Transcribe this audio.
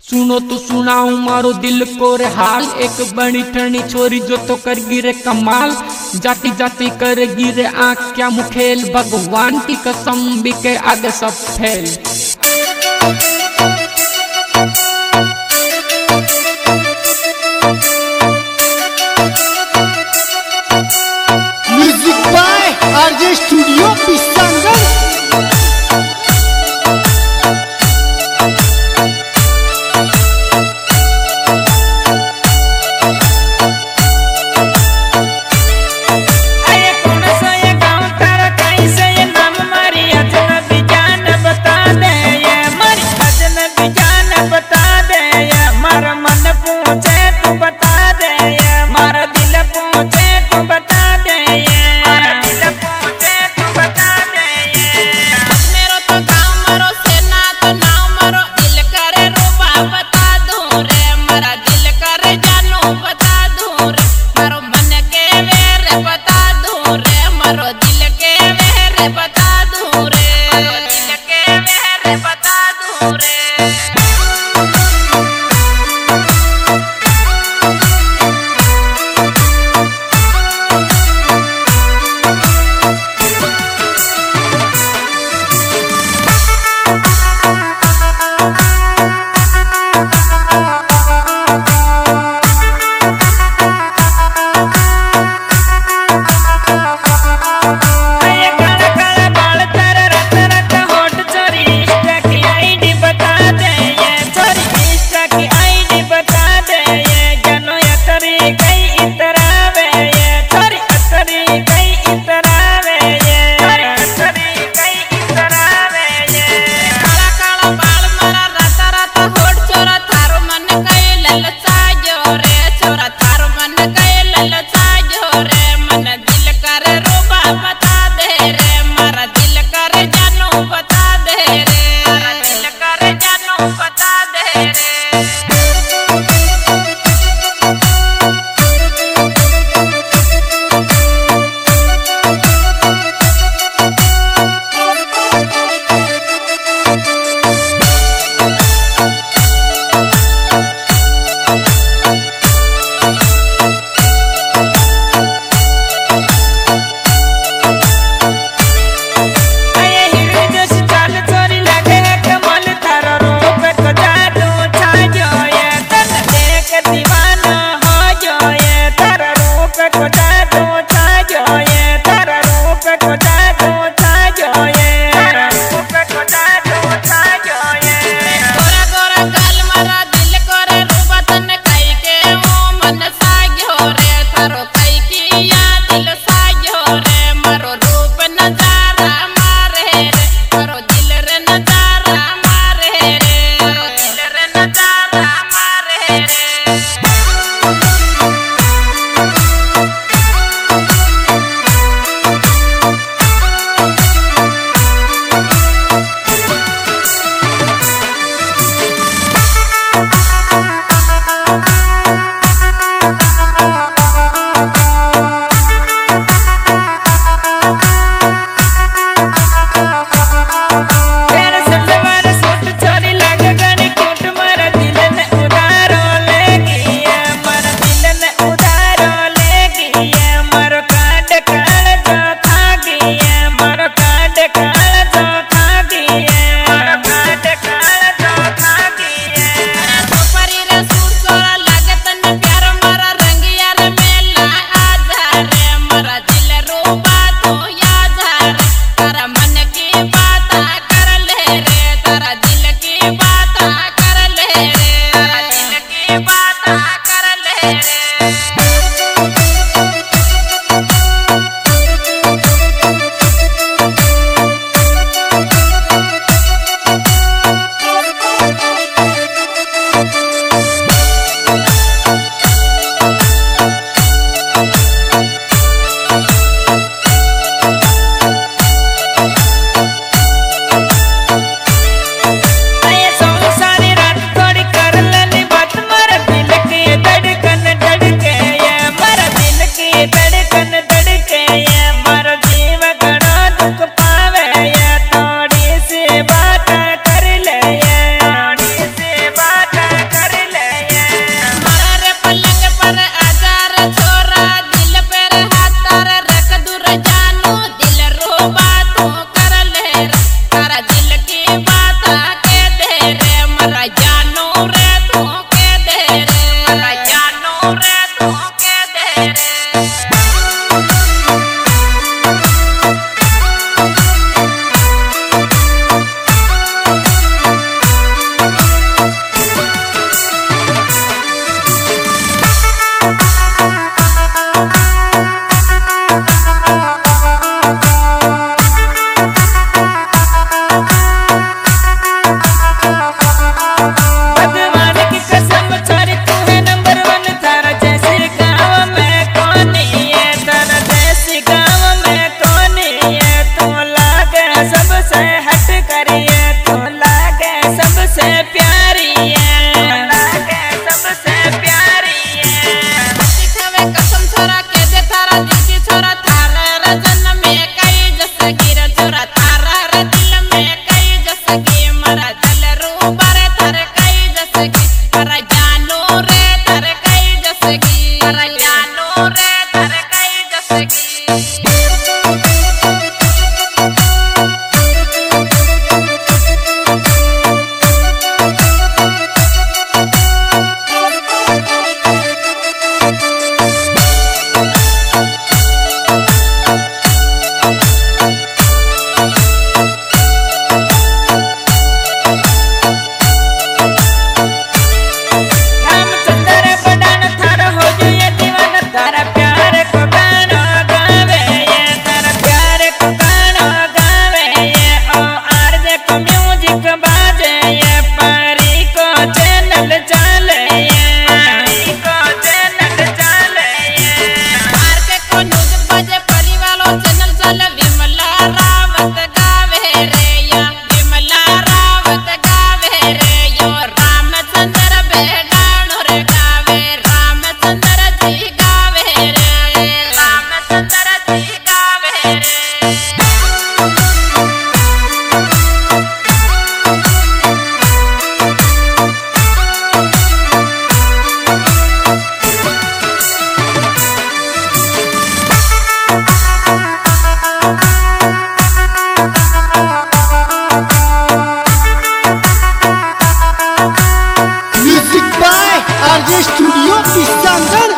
सुनो तो सुनाऊं मारो दिल को रे हाल। एक बड़ी ठंडी छोरी जो तो कर गिरे कमाल। जाती जाती कर गिरे आँख क्या मुखेल। भगवान की कसम बिके आगे सब fail. Music by RJ studio पिसांगल। भगवान की कसम छोरी तू है नंबर 1 थारा जैसे गाँव में कौन है थारा जैसे गाँव में कौन है तू लागे सबसे हट करिए तू लागे सबसे प्यारी है लागे सबसे प्यारी है दिखावे कसम छोरा के दे थारा दिल की छोरा थारा रजन में कई जस गिर छोरा थारा रे दिल में कई जस की मरा जल रूबर थर कई जस की मरा जानू रे थर कई जस की मरा जानू रे थर कई जस की रामचंद्र बड़ान थारा हो जाए दीवाना तारा प्यार को गाना गावे ये तारा प्यार को गाना गावे ये ओ आरजे को म्यूजिक बाजे ये पारी को चैनल चले ये पारी को चैनल चले ये मार के को न्यूज बजे परिवालो चैनल चले विमला रावत गावे रे या विमला रावत गावे रे यो रामचंद्र बेगानो रे गावे रामचंद्र जी गावे रे रामचंद्र जी गावे रे